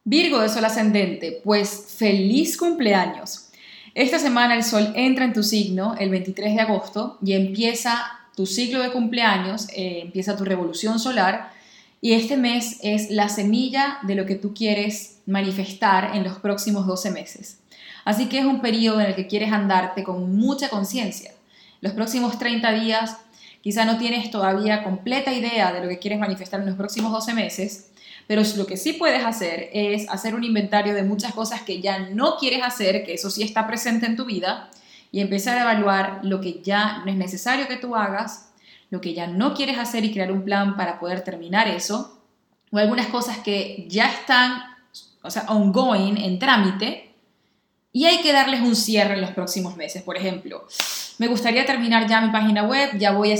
Virgo de Sol ascendente, pues feliz cumpleaños. Esta semana el Sol entra en tu signo el 23 de agosto y empieza tu ciclo de cumpleaños, empieza tu revolución solar y este mes es la semilla de lo que tú quieres manifestar en los próximos 12 meses. Así que es un periodo en el que quieres andarte con mucha conciencia. Los próximos 30 días quizá no tienes todavía completa idea de lo que quieres manifestar en los próximos 12 meses, pero lo que sí puedes hacer es hacer un inventario de muchas cosas que ya no quieres hacer, que eso sí está presente en tu vida, y empezar a evaluar lo que ya no es necesario que tú hagas, lo que ya no quieres hacer y crear un plan para poder terminar eso, o algunas cosas que ya están, ongoing, en trámite, y hay que darles un cierre en los próximos meses. Por ejemplo, me gustaría terminar ya mi página web, ya voy a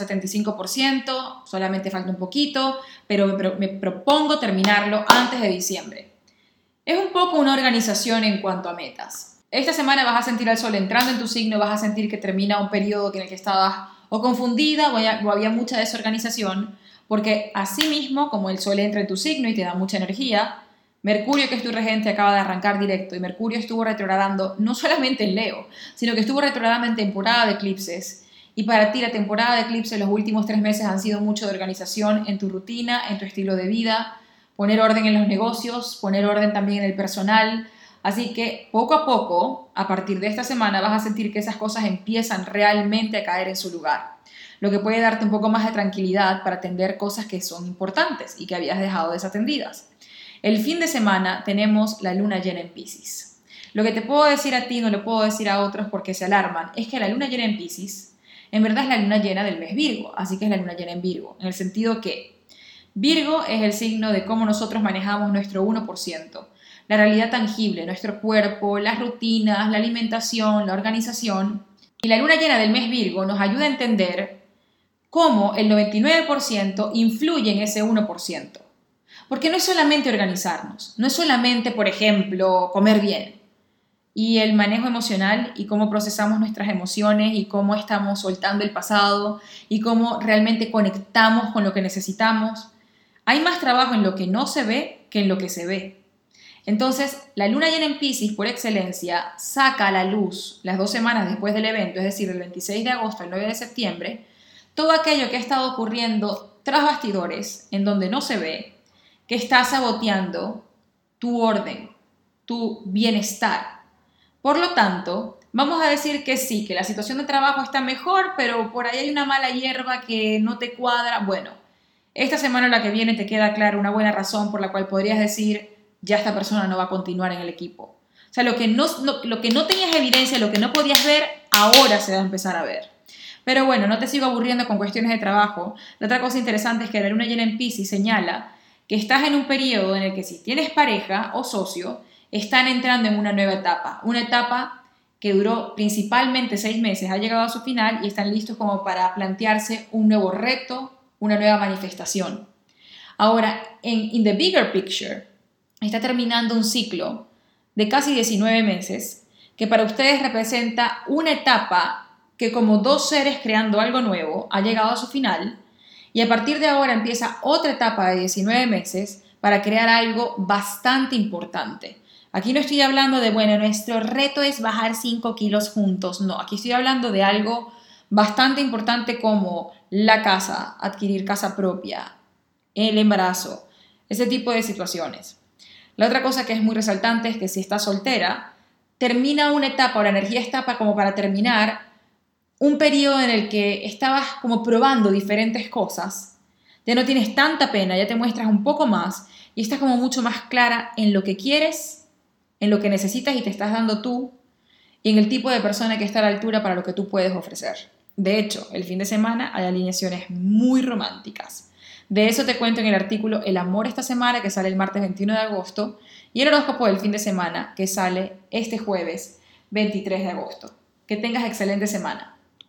75%, solamente falta un poquito, pero me propongo terminarlo antes de diciembre. Es un poco una organización en cuanto a metas. Esta semana vas a sentir al Sol entrando en tu signo, vas a sentir que termina un periodo en el que estabas o confundida o había mucha desorganización, porque así mismo como el Sol entra en tu signo y te da mucha energía, Mercurio, que es tu regente, acaba de arrancar directo y Mercurio estuvo retrogradando no solamente en Leo, sino que estuvo retrogradando en temporada de eclipses. Y para ti la temporada de eclipses los últimos 3 meses han sido mucho de organización en tu rutina, en tu estilo de vida, poner orden en los negocios, poner orden también en el personal. Así que poco a poco, a partir de esta semana, vas a sentir que esas cosas empiezan realmente a caer en su lugar, lo que puede darte un poco más de tranquilidad para atender cosas que son importantes y que habías dejado desatendidas. El fin de semana tenemos la luna llena en Piscis. Lo que te puedo decir a ti no lo puedo decir a otros porque se alarman, es que la luna llena en Piscis en verdad es la luna llena del mes Virgo, así que es la luna llena en Virgo, en el sentido que Virgo es el signo de cómo nosotros manejamos nuestro 1%, la realidad tangible, nuestro cuerpo, las rutinas, la alimentación, la organización. Y la luna llena del mes Virgo nos ayuda a entender cómo el 99% influye en ese 1%. Porque no es solamente organizarnos, no es solamente, por ejemplo, comer bien. Y el manejo emocional y cómo procesamos nuestras emociones y cómo estamos soltando el pasado y cómo realmente conectamos con lo que necesitamos. Hay más trabajo en lo que no se ve que en lo que se ve. Entonces, la luna llena en Piscis, por excelencia, saca a la luz las 2 semanas después del evento, es decir, del 26 de agosto al 9 de septiembre, todo aquello que ha estado ocurriendo tras bastidores, en donde no se ve, que está saboteando tu orden, tu bienestar. Por lo tanto, vamos a decir que sí, que la situación de trabajo está mejor, pero por ahí hay una mala hierba que no te cuadra. Bueno, esta semana o la que viene te queda clara una buena razón por la cual podrías decir, ya esta persona no va a continuar en el equipo. O sea, lo que no tenías evidencia, lo que no podías ver, ahora se va a empezar a ver. Pero bueno, no te sigo aburriendo con cuestiones de trabajo. La otra cosa interesante es que la luna llena en Piscis señala que estás en un periodo en el que si tienes pareja o socio, están entrando en una nueva etapa. Una etapa que duró principalmente 6 meses, ha llegado a su final y están listos como para plantearse un nuevo reto, una nueva manifestación. Ahora, in the bigger picture, está terminando un ciclo de casi 19 meses que para ustedes representa una etapa que como 2 seres creando algo nuevo ha llegado a su final y a partir de ahora empieza otra etapa de 19 meses para crear algo bastante importante. Aquí no estoy hablando de, bueno, nuestro reto es bajar 5 kilos juntos. No, aquí estoy hablando de algo bastante importante como la casa, adquirir casa propia, el embarazo, ese tipo de situaciones. La otra cosa que es muy resaltante es que si estás soltera, termina una etapa o la energía está como para terminar un periodo en el que estabas como probando diferentes cosas. Ya no tienes tanta pena, ya te muestras un poco más y estás como mucho más clara en lo que quieres, en lo que necesitas y te estás dando tú y en el tipo de persona que está a la altura para lo que tú puedes ofrecer. De hecho, el fin de semana hay alineaciones muy románticas. De eso te cuento en el artículo El amor esta semana, que sale el martes 21 de agosto, y el horóscopo del fin de semana, que sale este jueves 23 de agosto. Que tengas excelente semana.